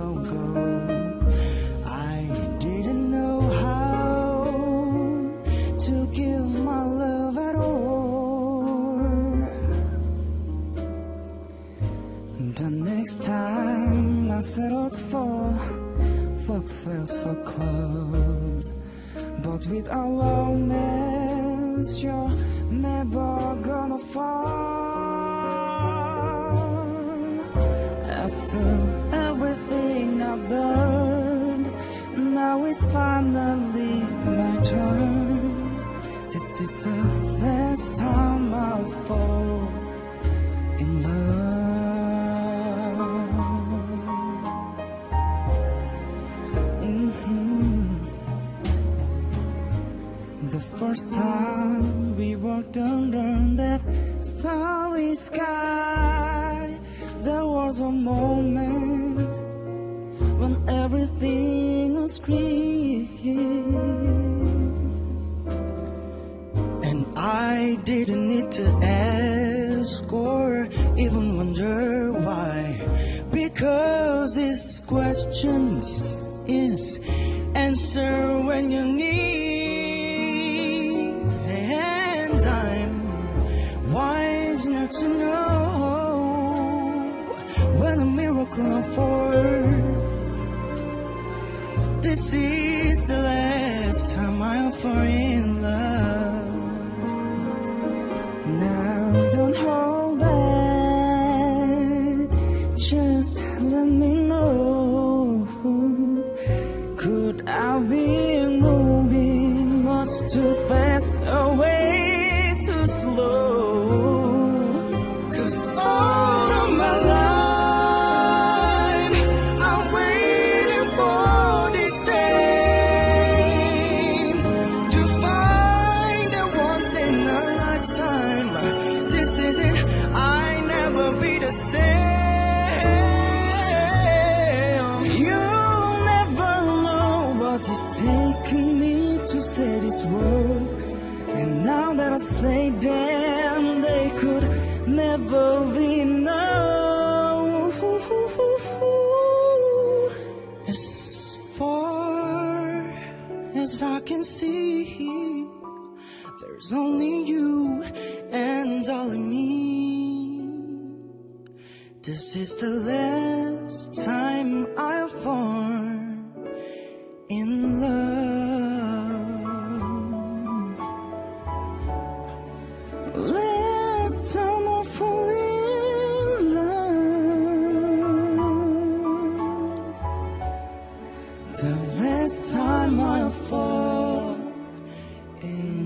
ago. I didn't know how to give my love at all. The next time I settled for what felt so close, but with our romance you're never gonna fall. After everything I've learned, now it's finally my turn. This is the last time I'll fall in love. The first time we walked under that starry sky, there was a moment when everything was green, and I didn't need to ask or even wonder why, because these questions is answer when you need. I'm wise enough to know when a miracle unfolds. This is the last time I'll fall in love. Now don't hold back, just let me know. Could I be moving much too fast away? Cause all of my life I'm waiting for this day to find that once in a lifetime. This is it, I never be the same. You'll never know what is taking me to say this word. And now that I say damn, they could never be known. As far as I can see, there's only you and only me. This is the last time I'll fall in love. Last time I fall in love. The last time I fall in